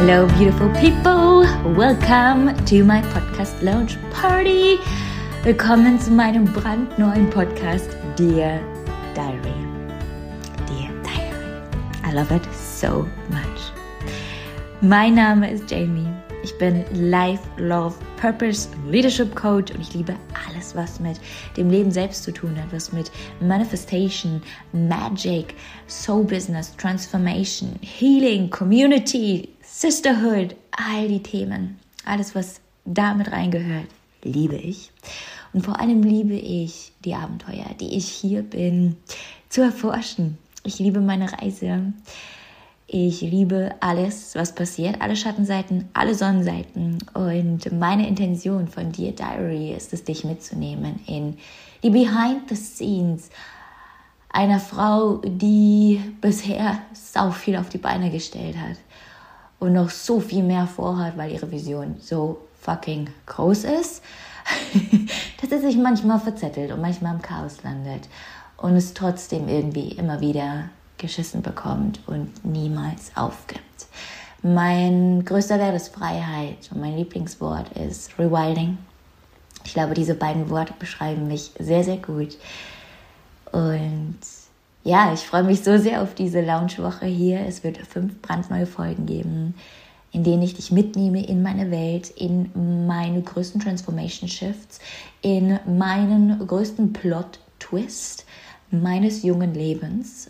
Hello beautiful people, welcome to my podcast launch party. Willkommen zu meinem brandneuen Podcast, Dear Diary. Dear Diary. I love it so much. Mein Name ist Jamie. Ich bin Life, Love, Purpose, Leadership Coach und ich liebe alles, was mit dem Leben selbst zu tun hat, was mit Manifestation, Magic, Soul Business, Transformation, Healing, Community, Sisterhood, all die Themen, alles, was damit reingehört, liebe ich. Und vor allem liebe ich die Abenteuer, die ich hier bin, zu erforschen. Ich liebe meine Reise. Ich liebe alles, was passiert, alle Schattenseiten, alle Sonnenseiten. Und meine Intention von Dear Diary ist es, dich mitzunehmen in die Behind the Scenes einer Frau, die bisher sau viel auf die Beine gestellt hat und noch so viel mehr vorhat, weil ihre Vision so fucking groß ist, dass sie sich manchmal verzettelt und manchmal im Chaos landet und es trotzdem irgendwie immer wieder geschissen bekommt und niemals aufgibt. Mein größter Wert ist Freiheit und mein Lieblingswort ist Rewilding. Ich glaube, diese beiden Worte beschreiben mich sehr, sehr gut. Und ja, ich freue mich so sehr auf diese Launchwoche hier. Es wird 5 brandneue Folgen geben, in denen ich dich mitnehme in meine Welt, in meine größten Transformation Shifts, in meinen größten Plot-Twist meines jungen Lebens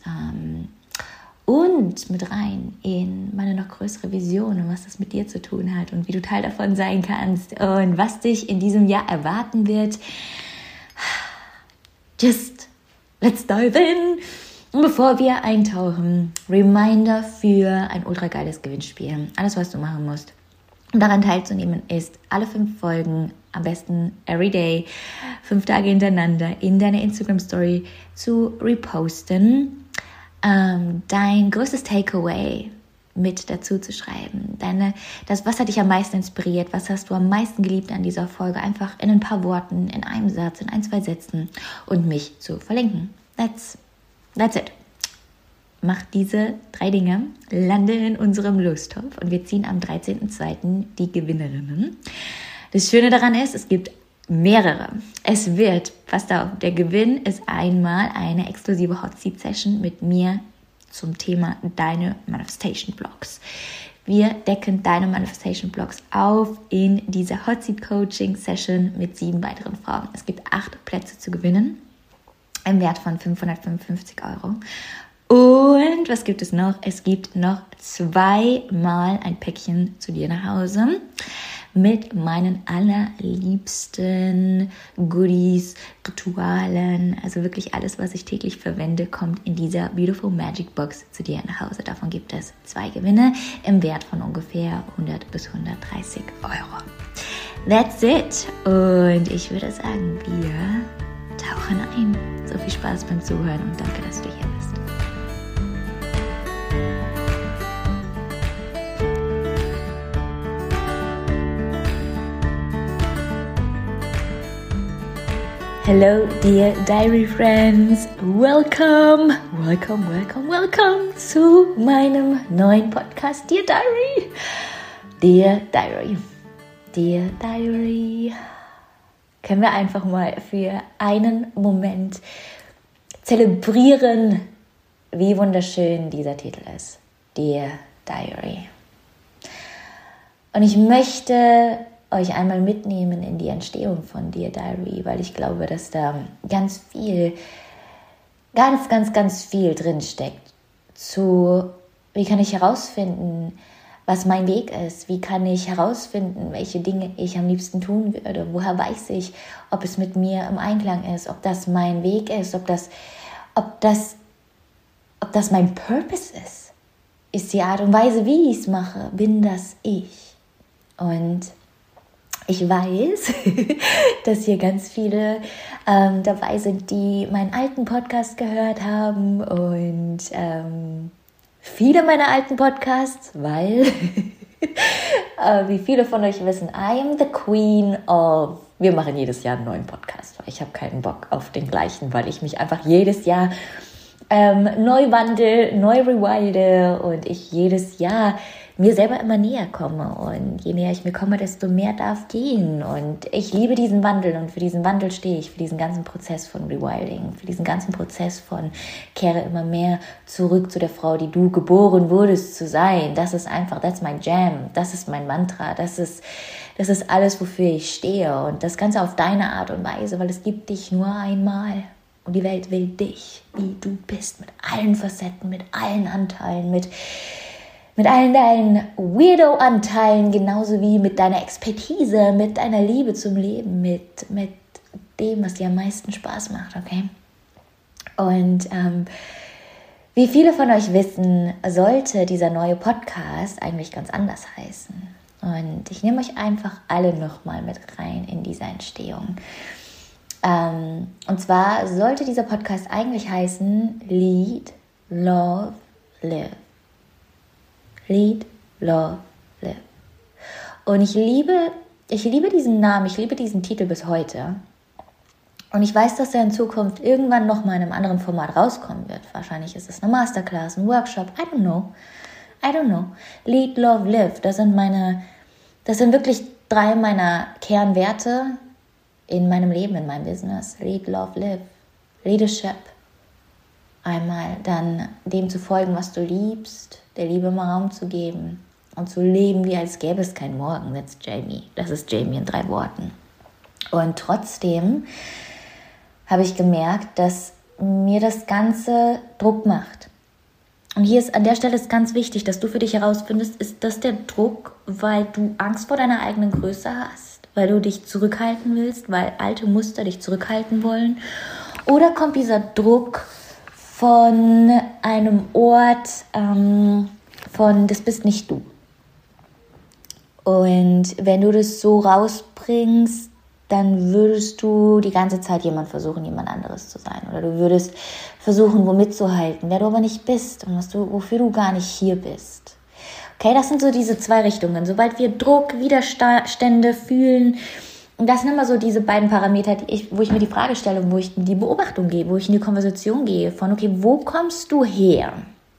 und mit rein in meine noch größere Vision und was das mit dir zu tun hat und wie du Teil davon sein kannst und was dich in diesem Jahr erwarten wird. Just let's dive in. Und bevor wir eintauchen, Reminder für ein ultra geiles Gewinnspiel. Alles, was du machen musst, um daran teilzunehmen, ist alle 5 Folgen, am besten everyday, 5 Tage hintereinander in deiner Instagram-Story zu reposten, dein größtes Takeaway mit dazu zu schreiben. Was hat dich am meisten inspiriert? Was hast du am meisten geliebt an dieser Folge? Einfach in ein paar Worten, in einem Satz, in 1, 2 Sätzen und mich zu verlinken. That's it. Mach diese 3 Dinge, lande in unserem Lostopf und wir ziehen am 13.02. die Gewinnerinnen. Das Schöne daran ist, es gibt mehrere. Es wird, pass auf, der Gewinn ist einmal eine exklusive Hot Seat Session mit mir zum Thema deine Manifestation Blocks. Wir decken deine Manifestation Blocks auf in dieser Hot Seat Coaching Session mit 7 weiteren Frauen. Es gibt 8 Plätze zu gewinnen im Wert von 555 €. Und was gibt es noch? Es gibt noch 2-mal ein Päckchen zu dir nach Hause mit meinen allerliebsten Goodies, Ritualen, also wirklich alles, was ich täglich verwende, kommt in dieser Beautiful Magic Box zu dir nach Hause. Davon gibt es 2 Gewinne im Wert von ungefähr 100 bis 130 €. That's it. Und ich würde sagen, wir tauchen ein. So viel Spaß beim Zuhören und danke, dass du hier bist. Hello, dear Diary Friends. Welcome zu meinem neuen Podcast, Dear Diary. Dear Diary. Dear Diary. Können wir einfach mal für einen Moment zelebrieren, wie wunderschön dieser Titel ist. Dear Diary. Und ich möchte euch einmal mitnehmen in die Entstehung von Dear Diary, weil ich glaube, dass da ganz viel drin steckt wie kann ich herausfinden, was mein Weg ist, wie kann ich herausfinden, welche Dinge ich am liebsten tun würde, woher weiß ich, ob es mit mir im Einklang ist, ob das mein Weg ist, ob das mein Purpose ist die Art und Weise, wie ich es mache, bin das ich. Und ich weiß, dass hier ganz viele dabei sind, die meinen alten Podcast gehört haben und viele meiner alten Podcasts, weil, wie viele von euch wissen, I am the queen of, wir machen jedes Jahr einen neuen Podcast, weil ich habe keinen Bock auf den gleichen, weil ich mich einfach jedes Jahr neu wandle, neu rewilde und ich jedes Jahr mir selber immer näher komme. Und je näher ich mir komme, desto mehr darf gehen. Und ich liebe diesen Wandel und für diesen Wandel stehe ich, für diesen ganzen Prozess von Rewilding, für diesen ganzen Prozess von kehre immer mehr zurück zu der Frau, die du geboren wurdest zu sein. Das ist einfach, that's my jam, das ist mein Mantra, das ist alles, wofür ich stehe. Und das Ganze auf deine Art und Weise, weil es gibt dich nur einmal. Und die Welt will dich, wie du bist, mit allen Facetten, mit allen Anteilen, mit allen deinen Weirdo-Anteilen, genauso wie mit deiner Expertise, mit deiner Liebe zum Leben, mit dem, was dir am meisten Spaß macht, okay? Und wie viele von euch wissen, sollte dieser neue Podcast eigentlich ganz anders heißen. Und ich nehme euch einfach alle nochmal mit rein in diese Entstehung. Und zwar sollte dieser Podcast eigentlich heißen Lead, Love, Live. Lead, Love, Live. Und ich liebe diesen Namen, ich liebe diesen Titel bis heute. Und ich weiß, dass er in Zukunft irgendwann nochmal in einem anderen Format rauskommen wird. Wahrscheinlich ist es eine Masterclass, ein Workshop, I don't know. Lead, Love, Live, das sind wirklich 3 meiner Kernwerte in meinem Leben, in meinem Business. Lead, Love, Live. Leadership. Einmal dann dem zu folgen, was du liebst, der Liebe mal Raum zu geben und zu leben, wie als gäbe es kein Morgen. Das ist Jamie in 3 Worten. Und trotzdem habe ich gemerkt, dass mir das Ganze Druck macht. Und hier ist an der Stelle ist ganz wichtig, dass du für dich herausfindest, ist das der Druck, weil du Angst vor deiner eigenen Größe hast? Weil du dich zurückhalten willst, weil alte Muster dich zurückhalten wollen? Oder kommt dieser Druck von einem Ort, von das bist nicht du? Und wenn du das so rausbringst, dann würdest du die ganze Zeit jemand anderes zu sein. Oder du würdest versuchen, wo mitzuhalten, wer du aber nicht bist und wofür du gar nicht hier bist. Okay, das sind so diese 2 Richtungen. Sobald wir Druck, Widerstände fühlen, und das sind immer so diese beiden Parameter, wo ich mir die Frage stelle, wo ich in die Beobachtung gehe, wo ich in die Konversation gehe, von okay, wo kommst du her?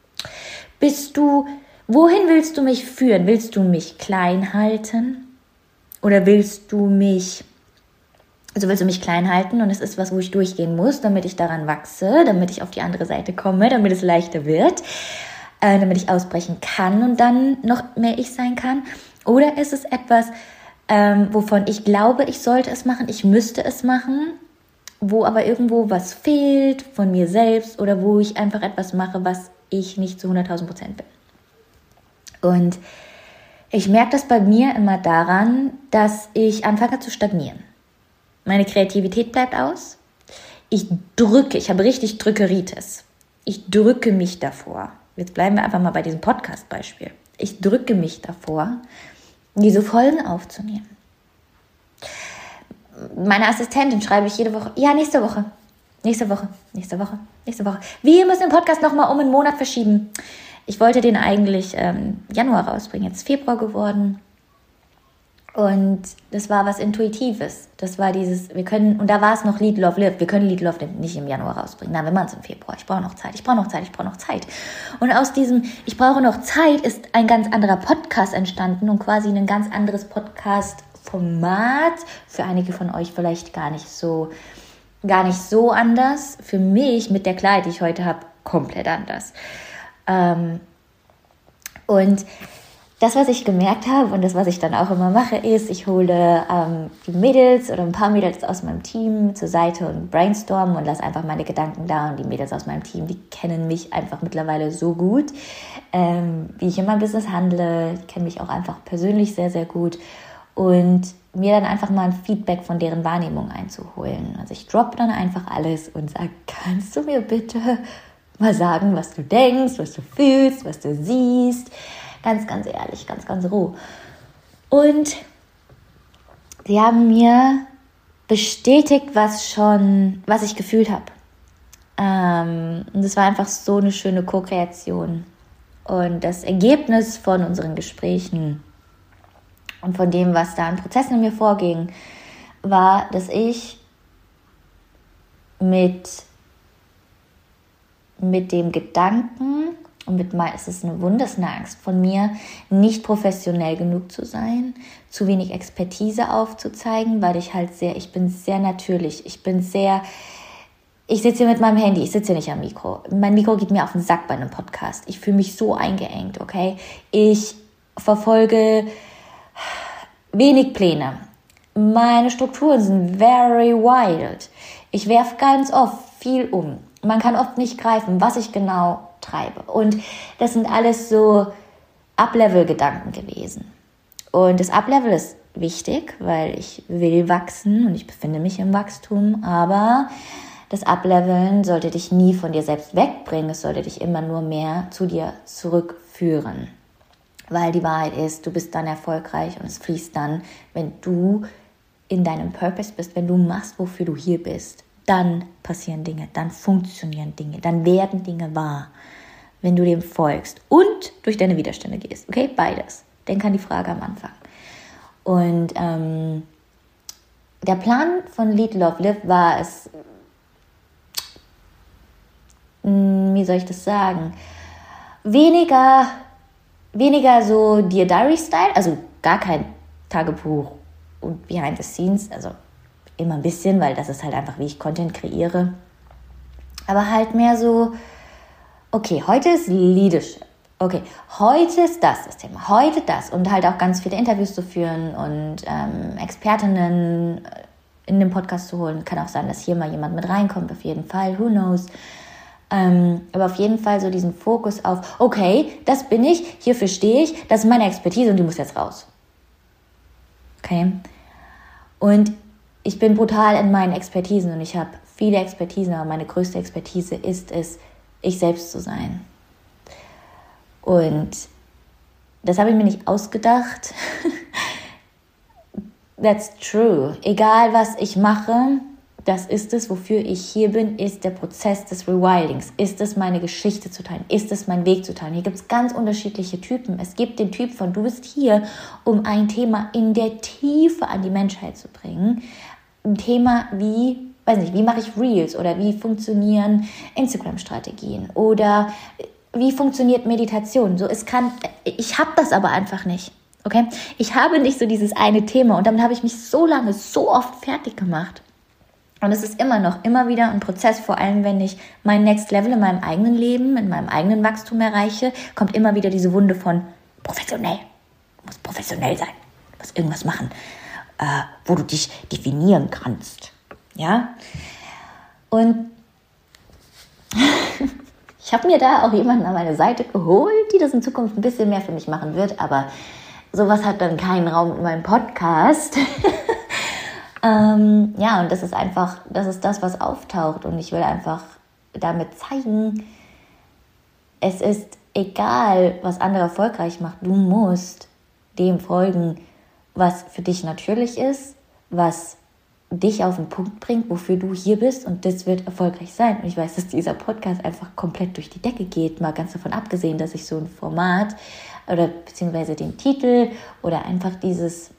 Wohin willst du mich führen? Willst du mich klein halten? Oder willst du mich klein halten und es ist was, wo ich durchgehen muss, damit ich daran wachse, damit ich auf die andere Seite komme, damit es leichter wird, damit ich ausbrechen kann und dann noch mehr ich sein kann? Oder ist es etwas, wovon ich glaube, ich sollte es machen, ich müsste es machen, wo aber irgendwo was fehlt von mir selbst oder wo ich einfach etwas mache, was ich nicht zu 100.000% bin? Und ich merke das bei mir immer daran, dass ich anfange zu stagnieren. Meine Kreativität bleibt aus. Ich habe richtig Drückeritis. Ich drücke mich davor. Jetzt bleiben wir einfach mal bei diesem Podcast-Beispiel. Ich drücke mich davor, diese Folgen aufzunehmen. Meine Assistentin schreibe ich jede Woche, ja, nächste Woche. Wir müssen den Podcast nochmal um einen Monat verschieben. Ich wollte den eigentlich Januar rausbringen, jetzt Februar geworden. Und das war was Intuitives. Das war und da war es noch Lead, Love, Live. Wir können Lead, Love, Live nicht im Januar rausbringen. Nein, wir machen es im Februar. Ich brauche noch Zeit. Und aus diesem Ich brauche noch Zeit ist ein ganz anderer Podcast entstanden und quasi ein ganz anderes Podcast-Format. Für einige von euch vielleicht gar nicht so anders. Für mich mit der Klarheit, die ich heute habe, komplett anders. Und das, was ich gemerkt habe und das, was ich dann auch immer mache, ist, ich hole die Mädels oder ein paar Mädels aus meinem Team zur Seite und brainstormen und lasse einfach meine Gedanken da. Und die Mädels aus meinem Team, die kennen mich einfach mittlerweile so gut, wie ich in meinem Business handle. Die kennen mich auch einfach persönlich sehr, sehr gut. Und mir dann einfach mal ein Feedback von deren Wahrnehmung einzuholen. Also ich droppe dann einfach alles und sage, kannst du mir bitte mal sagen, was du denkst, was du fühlst, was du siehst? Ganz, ganz ehrlich, ganz, ganz roh. Und sie haben mir bestätigt, was ich gefühlt habe. Und es war einfach so eine schöne Co-Kreation. Und das Ergebnis von unseren Gesprächen und von dem, was da an Prozessen in mir vorging, war, dass ich mit dem Gedanken Und es ist eine Wundersangst von mir, nicht professionell genug zu sein, zu wenig Expertise aufzuzeigen, weil ich bin sehr natürlich. Ich sitze hier mit meinem Handy, ich sitze hier nicht am Mikro. Mein Mikro geht mir auf den Sack bei einem Podcast. Ich fühle mich so eingeengt, okay? Ich verfolge wenig Pläne. Meine Strukturen sind very wild. Ich werfe ganz oft viel um. Man kann oft nicht greifen, was ich genau treibe. Und das sind alles so Up-Level-Gedanken gewesen. Und das Up-Level ist wichtig, weil ich will wachsen und ich befinde mich im Wachstum. Aber das Up-Leveln sollte dich nie von dir selbst wegbringen. Es sollte dich immer nur mehr zu dir zurückführen. Weil die Wahrheit ist, du bist dann erfolgreich und es fließt dann, wenn du in deinem Purpose bist, wenn du machst, wofür du hier bist. Dann passieren Dinge, dann funktionieren Dinge, dann werden Dinge wahr, wenn du dem folgst und durch deine Widerstände gehst. Okay, beides. Denk an die Frage am Anfang. Und der Plan von Lead, Love, Live war es, wie soll ich das sagen, weniger so Dear Diary-Style, also gar kein Tagebuch und Behind the Scenes, also immer ein bisschen, weil das ist halt einfach, wie ich Content kreiere. Aber halt mehr so, okay, heute ist Leadership. Okay, heute ist das Thema, heute das. Und halt auch ganz viele Interviews zu führen und Expertinnen in den Podcast zu holen. Kann auch sein, dass hier mal jemand mit reinkommt, auf jeden Fall, who knows. Aber auf jeden Fall so diesen Fokus auf, okay, das bin ich, hierfür stehe ich, das ist meine Expertise und die muss jetzt raus. Okay? Und ich bin brutal in meinen Expertisen und ich habe viele Expertisen, aber meine größte Expertise ist es, ich selbst zu sein. Und das habe ich mir nicht ausgedacht. That's true. Egal, was ich mache, das ist es, wofür ich hier bin, ist der Prozess des Rewildings. Ist es meine Geschichte zu teilen? Ist es mein Weg zu teilen? Hier gibt es ganz unterschiedliche Typen. Es gibt den Typ von, du bist hier, um ein Thema in der Tiefe an die Menschheit zu bringen. Ein Thema wie, wie mache ich Reels oder wie funktionieren Instagram-Strategien oder wie funktioniert Meditation. Ich habe das aber einfach nicht. Okay? Ich habe nicht so dieses eine Thema und damit habe ich mich so lange, so oft fertig gemacht. Und es ist immer wieder ein Prozess, vor allem wenn ich mein Next Level in meinem eigenen Leben, in meinem eigenen Wachstum erreiche, kommt immer wieder diese Wunde von professionell. Du musst professionell sein, du musst irgendwas machen, wo du dich definieren kannst. Ja? Und ich habe mir da auch jemanden an meine Seite geholt, die das in Zukunft ein bisschen mehr für mich machen wird, aber sowas hat dann keinen Raum in meinem Podcast. Ja, und das ist das, was auftaucht. Und ich will einfach damit zeigen, es ist egal, was andere erfolgreich macht. Du musst dem folgen, was für dich natürlich ist, was dich auf den Punkt bringt, wofür du hier bist. Und das wird erfolgreich sein. Und ich weiß, dass dieser Podcast einfach komplett durch die Decke geht. Mal ganz davon abgesehen, dass ich so ein Format oder beziehungsweise den Titel oder einfach dieses,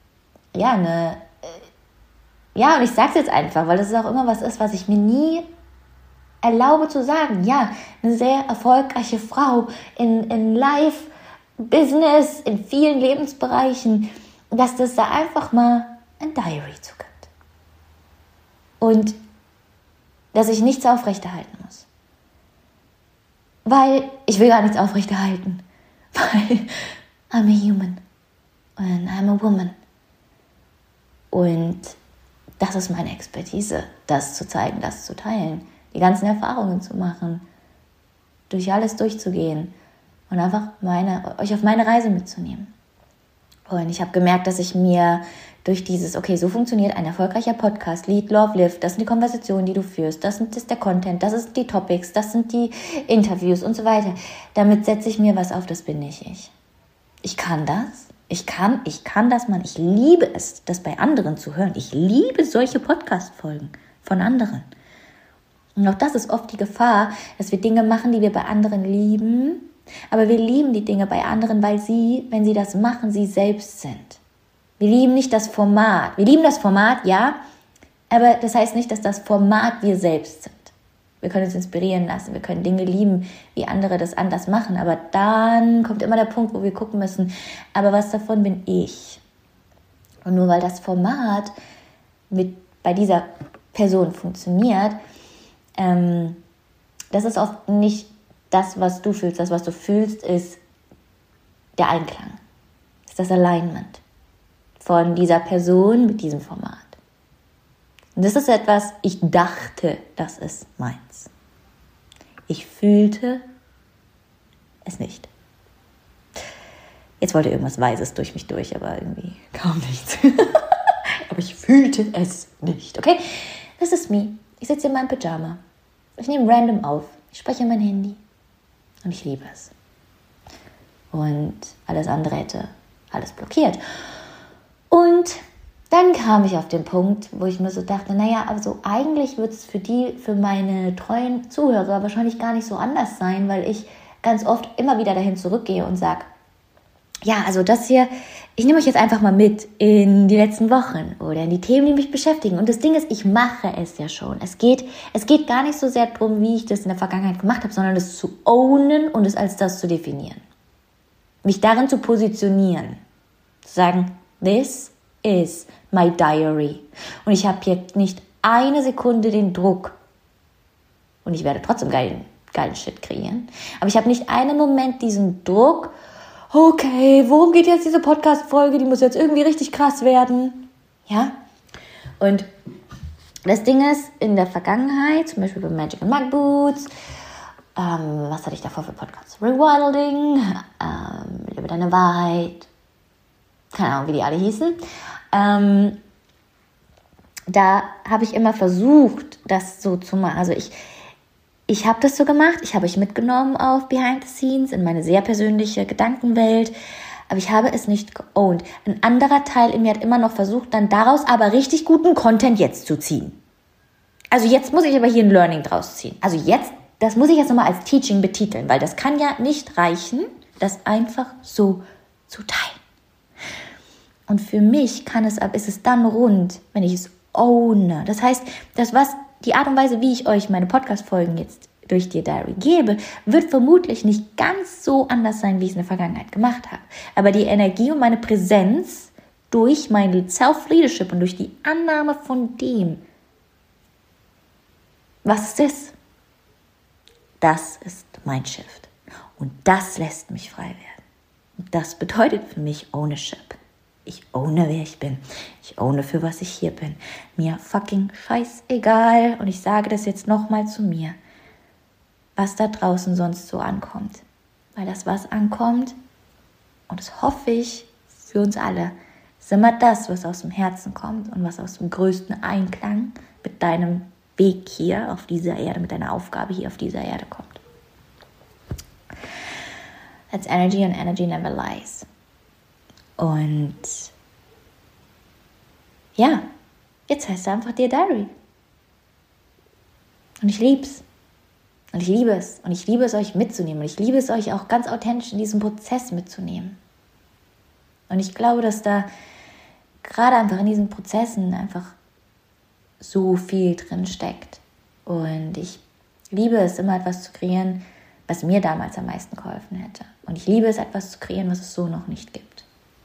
und ich sag's jetzt einfach, weil das ist auch immer was ist, was ich mir nie erlaube zu sagen. Ja, eine sehr erfolgreiche Frau in Life, Business, in vielen Lebensbereichen, dass das da einfach mal ein Diary zu gibt. Und dass ich nichts aufrechterhalten muss. Weil ich will gar nichts aufrechterhalten. Weil I'm a human and I'm a woman. Und das ist meine Expertise, das zu zeigen, das zu teilen, die ganzen Erfahrungen zu machen, durch alles durchzugehen und einfach euch auf meine Reise mitzunehmen. Und ich habe gemerkt, dass ich mir durch dieses, okay, so funktioniert ein erfolgreicher Podcast, Lead, Love, Live, das sind die Konversationen, die du führst, das ist der Content, das sind die Topics, das sind die Interviews und so weiter. Damit setze ich mir was auf, das bin nicht ich. Ich kann das. Ich kann das, Mann. Ich liebe es, das bei anderen zu hören. Ich liebe solche Podcast-Folgen von anderen. Und auch das ist oft die Gefahr, dass wir Dinge machen, die wir bei anderen lieben. Aber wir lieben die Dinge bei anderen, weil sie, wenn sie das machen, sie selbst sind. Wir lieben nicht das Format. Wir lieben das Format, ja, aber das heißt nicht, dass das Format wir selbst sind. Wir können uns inspirieren lassen, wir können Dinge lieben, wie andere das anders machen. Aber dann kommt immer der Punkt, wo wir gucken müssen, aber was davon bin ich? Und nur weil das Format bei dieser Person funktioniert, das ist oft nicht das, was du fühlst. Das, was du fühlst, ist der Einklang, ist das Alignment von dieser Person mit diesem Format. Und das ist etwas, ich dachte, das ist meins. Ich fühlte es nicht. Jetzt wollte irgendwas Weises durch mich durch, aber irgendwie kam nichts. Aber ich fühlte es nicht, okay? Das ist me. Ich sitze in meinem Pyjama. Ich nehme random auf. Ich spreche in mein Handy. Und ich liebe es. Und alles andere hätte alles blockiert. Und dann kam ich auf den Punkt, wo ich mir so dachte, naja, also eigentlich wird es für meine treuen Zuhörer wahrscheinlich gar nicht so anders sein, weil ich ganz oft immer wieder dahin zurückgehe und sage, ja, also das hier, ich nehme euch jetzt einfach mal mit in die letzten Wochen oder in die Themen, die mich beschäftigen. Und das Ding ist, ich mache es ja schon. Es geht gar nicht so sehr darum, wie ich das in der Vergangenheit gemacht habe, sondern es zu ownen und es als das zu definieren. Mich darin zu positionieren. Zu sagen, this is my diary. Und ich habe hier nicht eine Sekunde den Druck. Und ich werde trotzdem geilen Shit kreieren. Aber ich habe nicht einen Moment diesen Druck, okay, worum geht jetzt diese Podcast-Folge? Die muss jetzt irgendwie richtig krass werden. Ja? Und das Ding ist, in der Vergangenheit, zum Beispiel bei Magic and Mug Boots, was hatte ich davor für Podcasts? Rewilding, Lebe deine Wahrheit, keine Ahnung, wie die alle hießen. Da habe ich immer versucht, das so zu machen. Also ich habe das so gemacht, ich habe euch mitgenommen auf Behind the Scenes, in meine sehr persönliche Gedankenwelt, aber ich habe es nicht geowned. Ein anderer Teil in mir hat immer noch versucht, dann daraus aber richtig guten Content jetzt zu ziehen. Also jetzt muss ich aber hier ein Learning draus ziehen. Also jetzt, das muss ich jetzt nochmal als Teaching betiteln, weil das kann ja nicht reichen, das einfach so zu teilen. Und für mich ist es dann rund, wenn ich es owne. Das heißt, die Art und Weise, wie ich euch meine Podcast-Folgen jetzt durch die Diary gebe, wird vermutlich nicht ganz so anders sein, wie ich es in der Vergangenheit gemacht habe. Aber die Energie und meine Präsenz durch mein Self-Leadership und durch die Annahme von dem, was es ist, das ist mein Shift. Und das lässt mich frei werden. Und das bedeutet für mich Ownership. Ich owne, wer ich bin. Ich owne, für was ich hier bin. Mir fucking scheißegal. Und ich sage das jetzt nochmal zu mir, was da draußen sonst so ankommt. Weil das, was ankommt, und das hoffe ich für uns alle, ist immer das, was aus dem Herzen kommt und was aus dem größten Einklang mit deinem Weg hier auf dieser Erde, mit deiner Aufgabe hier auf dieser Erde kommt. That's energy and energy never lies. Und ja, jetzt heißt es einfach Dear Diary. Und ich lieb's. Und ich liebe es. Und ich liebe es, euch mitzunehmen. Und ich liebe es, euch auch ganz authentisch in diesem Prozess mitzunehmen. Und ich glaube, dass da gerade einfach in diesen Prozessen einfach so viel drin steckt. Und ich liebe es, immer etwas zu kreieren, was mir damals am meisten geholfen hätte. Und ich liebe es, etwas zu kreieren, was es so noch nicht gibt.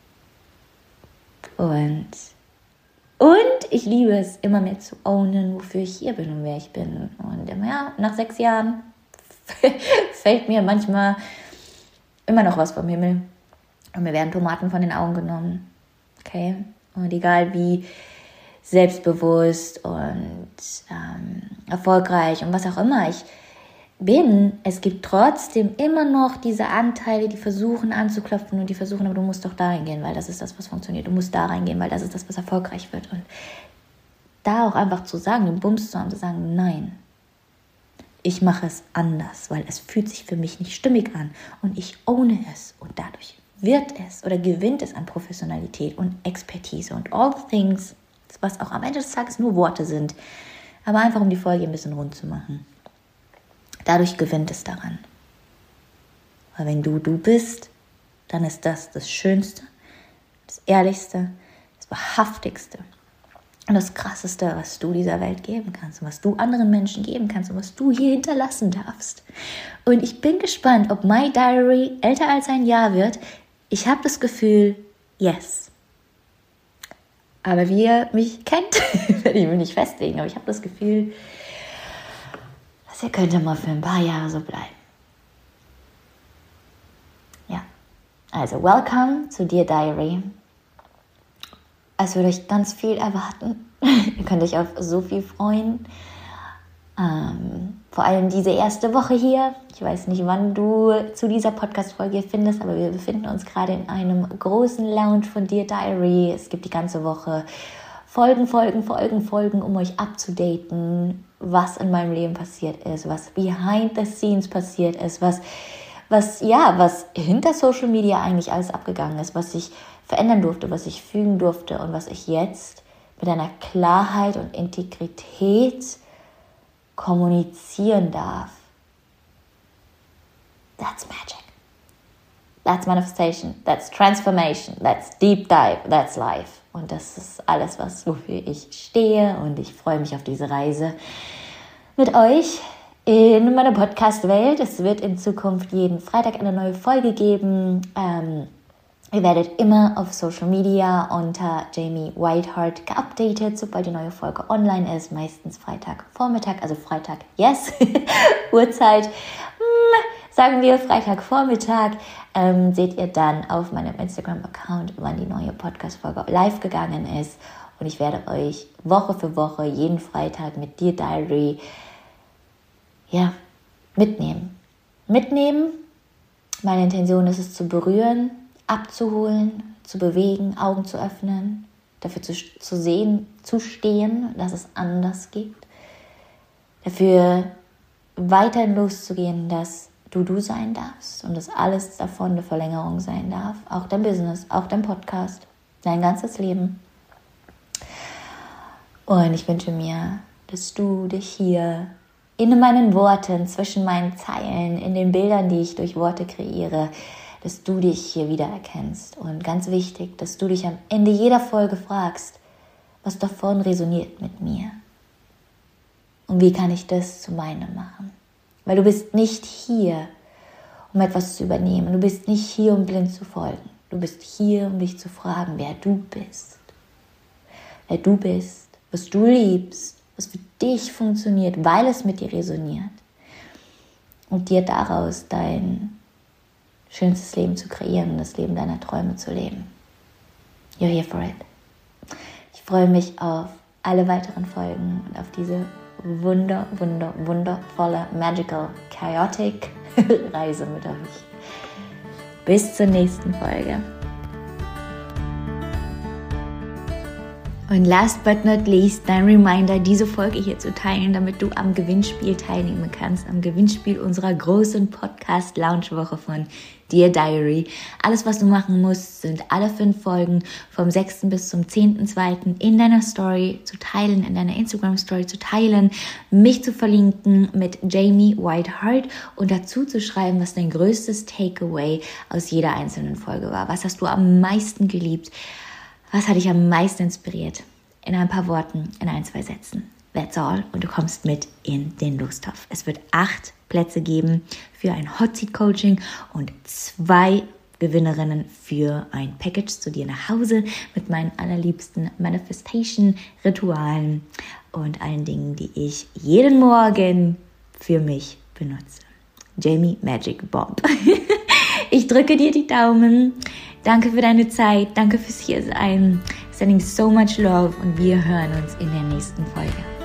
Und ich liebe es, immer mehr zu ownen, wofür ich hier bin und wer ich bin. Und ja, nach 6 Jahren fällt mir manchmal immer noch was vom Himmel. Und mir werden Tomaten von den Augen genommen. Okay? Und egal wie selbstbewusst und erfolgreich und was auch immer ich bin, es gibt trotzdem immer noch diese Anteile, die versuchen anzuklopfen und die versuchen, aber du musst doch da reingehen, weil das ist das, was funktioniert. Du musst da reingehen, weil das ist das, was erfolgreich wird. Und da auch einfach zu sagen, den Bums zu haben, zu sagen, nein, ich mache es anders, weil es fühlt sich für mich nicht stimmig an und ich owne es und dadurch wird es oder gewinnt es an Professionalität und Expertise und all things, was auch am Ende des Tages nur Worte sind, aber einfach um die Folge ein bisschen rund zu machen. Dadurch gewinnt es daran. Weil wenn du bist, dann ist das Schönste, das Ehrlichste, das Wahrhaftigste, Und das Krasseste, was du dieser Welt geben kannst und was du anderen Menschen geben kannst und was du hier hinterlassen darfst. Und ich bin gespannt, ob My Diary älter als ein Jahr wird. Ich habe das Gefühl, yes. Aber wie ihr mich kennt, werde ich mich nicht festlegen. Aber ich habe das Gefühl, das hier könnte mal für ein paar Jahre so bleiben. Ja, also welcome zu Dear Diary. Es wird euch ganz viel erwarten. Ihr könnt euch auf so viel freuen. Vor allem diese erste Woche hier. Ich weiß nicht, wann du zu dieser Podcast-Folge findest, aber wir befinden uns gerade in einem großen Lounge von Dear Diary. Es gibt die ganze Woche Folgen, um euch abzudaten, was in meinem Leben passiert ist, was behind the scenes passiert ist, was hinter Social Media eigentlich alles abgegangen ist, was ich verändern durfte, was ich fügen durfte und was ich jetzt mit einer Klarheit und Integrität kommunizieren darf. That's magic. That's manifestation. That's transformation. That's deep dive. That's life. Und das ist alles, wofür ich stehe. Und ich freue mich auf diese Reise mit euch in meiner Podcast-Welt. Es wird in Zukunft jeden Freitag eine neue Folge geben. Ihr werdet immer auf Social Media unter Jamie Whiteheart geupdatet, sobald die neue Folge online ist. Meistens Freitagvormittag, also Freitag, yes, Uhrzeit. Sagen wir Freitagvormittag, seht ihr dann auf meinem Instagram-Account, wann die neue Podcast-Folge live gegangen ist. Und ich werde euch Woche für Woche, jeden Freitag mit Dear Diary, mitnehmen. Meine Intention ist es zu berühren, abzuholen, zu bewegen, Augen zu öffnen, dafür zu stehen, dass es anders gibt, dafür weiterhin loszugehen, dass du sein darfst und dass alles davon eine Verlängerung sein darf, auch dein Business, auch dein Podcast, dein ganzes Leben. Und ich wünsche mir, dass du dich hier in meinen Worten, zwischen meinen Zeilen, in den Bildern, die ich durch Worte kreiere, dass du dich hier wiedererkennst. Und ganz wichtig, dass du dich am Ende jeder Folge fragst, was davon resoniert mit mir? Und wie kann ich das zu meinem machen? Weil du bist nicht hier, um etwas zu übernehmen. Du bist nicht hier, um blind zu folgen. Du bist hier, um dich zu fragen, wer du bist. Wer du bist, was du liebst, was für dich funktioniert, weil es mit dir resoniert. Und dir daraus dein schönstes Leben zu kreieren und das Leben deiner Träume zu leben. You're here for it. Ich freue mich auf alle weiteren Folgen und auf diese wundervolle, magical, chaotic Reise mit euch. Bis zur nächsten Folge. Und last but not least, dein Reminder, diese Folge hier zu teilen, damit du am Gewinnspiel teilnehmen kannst, am Gewinnspiel unserer großen Podcast-Lounge-Woche von Dear Diary. Alles, was du machen musst, sind alle 5 Folgen vom 6. bis zum 10.2. in deiner Story zu teilen, in deiner Instagram-Story zu teilen, mich zu verlinken mit Jamie Whiteheart und dazu zu schreiben, was dein größtes Takeaway aus jeder einzelnen Folge war. Was hast du am meisten geliebt? Was hat dich am meisten inspiriert? In ein paar Worten, in 1-2 Sätzen. That's all. Und du kommst mit in den Lostopf. Es wird 8 Plätze geben für ein Hot Seat Coaching und 2 Gewinnerinnen für ein Package zu dir nach Hause mit meinen allerliebsten Manifestation-Ritualen und allen Dingen, die ich jeden Morgen für mich benutze. Jamie Magic Bomb. Ich drücke dir die Daumen. Danke für deine Zeit. Danke fürs Hiersein. Sending so much love und wir hören uns in der nächsten Folge.